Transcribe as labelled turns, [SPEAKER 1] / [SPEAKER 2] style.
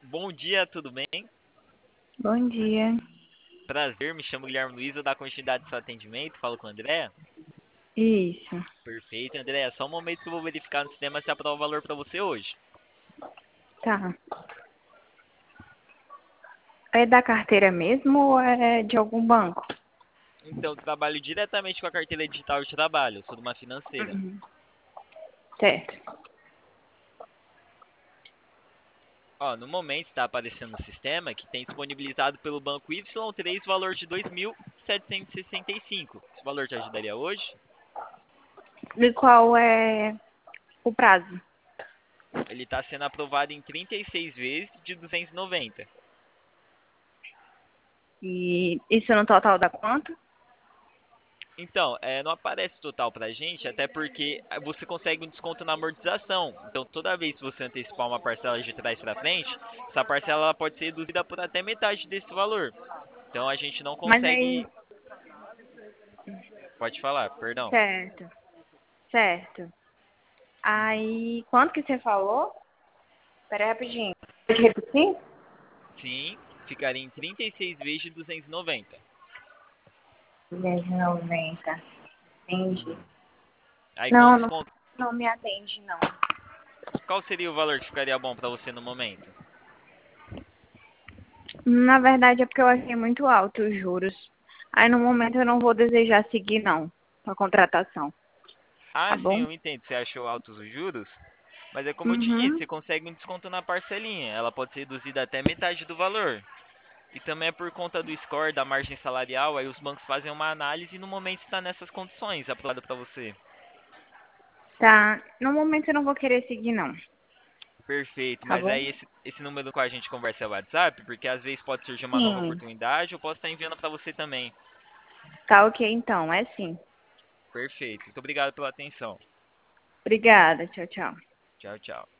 [SPEAKER 1] Bom dia, tudo bem?
[SPEAKER 2] Bom dia.
[SPEAKER 1] Prazer, me chamo Guilherme Luiz, vou dar continuidade ao seu atendimento, falo com a Andréa.
[SPEAKER 2] Isso.
[SPEAKER 1] Perfeito, Andréa, só um momento que eu vou verificar no sistema se aprova o valor para você hoje.
[SPEAKER 2] Tá. É da carteira mesmo ou é de algum banco?
[SPEAKER 1] Então, eu trabalho diretamente com a carteira digital de trabalho, eu sou de uma financeira.
[SPEAKER 2] Uhum. Certo.
[SPEAKER 1] Ó, no momento está aparecendo no sistema que tem disponibilizado pelo banco Y3 valor de 2.765. Esse valor te ajudaria hoje?
[SPEAKER 2] E qual é o prazo?
[SPEAKER 1] Ele está sendo aprovado em 36 vezes de 290.
[SPEAKER 2] E isso no total dá quanto?
[SPEAKER 1] Então, não aparece o total pra gente, até porque você consegue um desconto na amortização. Então, toda vez que você antecipar uma parcela de trás para frente, essa parcela ela pode ser reduzida por até metade desse valor. Então, a gente não
[SPEAKER 2] Mas aí,
[SPEAKER 1] consegue. Pode falar, perdão.
[SPEAKER 2] certo, certo. Aí, quanto que você falou? Pera aí rapidinho. Pode repetir?
[SPEAKER 1] Sim, ficaria em 36 vezes de 290.
[SPEAKER 2] 290. Entendi.
[SPEAKER 1] Uhum. Aí, com
[SPEAKER 2] Não, não,
[SPEAKER 1] desconto,
[SPEAKER 2] não me atende, não.
[SPEAKER 1] qual seria o valor que ficaria bom para você no momento?
[SPEAKER 2] Na verdade é porque eu achei muito alto os juros. Aí no momento eu não vou desejar seguir, não, com a contratação. Tá
[SPEAKER 1] Ah, sim,
[SPEAKER 2] bom?
[SPEAKER 1] eu entendo. Você achou altos os juros? Mas é como eu te disse,
[SPEAKER 2] Uhum.
[SPEAKER 1] você consegue um desconto na parcelinha. Ela pode ser reduzida até metade do valor. E também é por conta do score, da margem salarial, aí os bancos fazem uma análise e no momento está nessas condições aprovado para você.
[SPEAKER 2] Tá. No momento eu não vou querer seguir, não.
[SPEAKER 1] Perfeito,
[SPEAKER 2] Tá
[SPEAKER 1] mas
[SPEAKER 2] bom?
[SPEAKER 1] aí esse número com a gente conversa é o WhatsApp, porque às vezes pode surgir uma nova
[SPEAKER 2] Sim.
[SPEAKER 1] oportunidade, eu posso estar enviando para você também.
[SPEAKER 2] Tá ok, então. É sim.
[SPEAKER 1] Perfeito, muito obrigado pela atenção.
[SPEAKER 2] Obrigada. Tchau, tchau.
[SPEAKER 1] Tchau, tchau.